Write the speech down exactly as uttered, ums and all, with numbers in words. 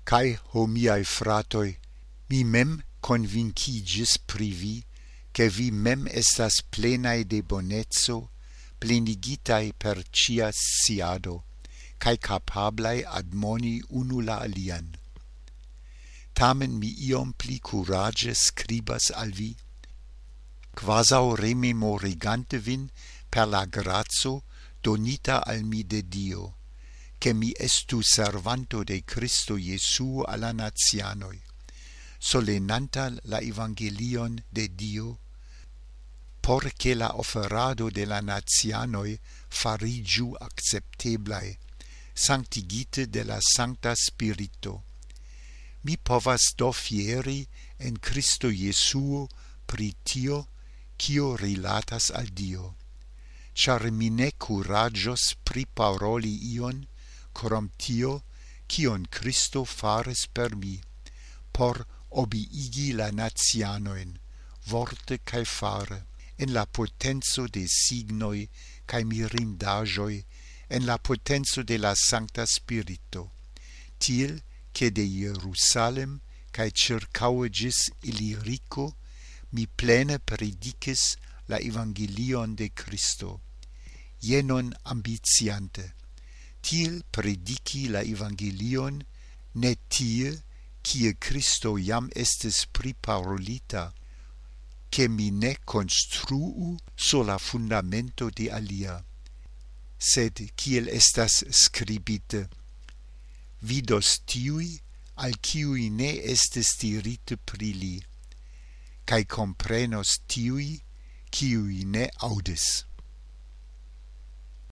Cae, ho miai fratoi, mi mem convincigis pri vi, che vi mem estas plenae de bonezzo, plenigitai per cia sciado, cae capablai admoni unu la alian. Tamen mi iom pli curage scribas al vi, quasau rememorigante vin per la grazo donita al mi de Dio, che mi estu servanto de Christo Jesu alla nazianoi, solenanta la evangelion de Dio, porche la offerado de la nazianoi farigiu accepteblae, sanctigite de la Sancta Spirito. Mi povas do fieri en Christo Jesuo pri tio, cio rilatas al Dio, char mi ne curagios priparoli ion, coram tio, cion Christo faris per mi, por obiigi la nazianoin, vorte cae fare, en la potenzo de signoi cae mirindagioi, en la potenzo de la Sancta Spirito, til che de Jerusalem cae circaue gis Illirico mi plene predicis la evangelion de Christo, jenon ambitiante, til predici la evangelion ne tie, cie Christo jam estis priparolita, che mi ne construu sola fundamento de alia, sed kiel estas scribite, vidos tiui, al kiui ne estis dirite pri li, cae comprenos tiui, kiui ne audis.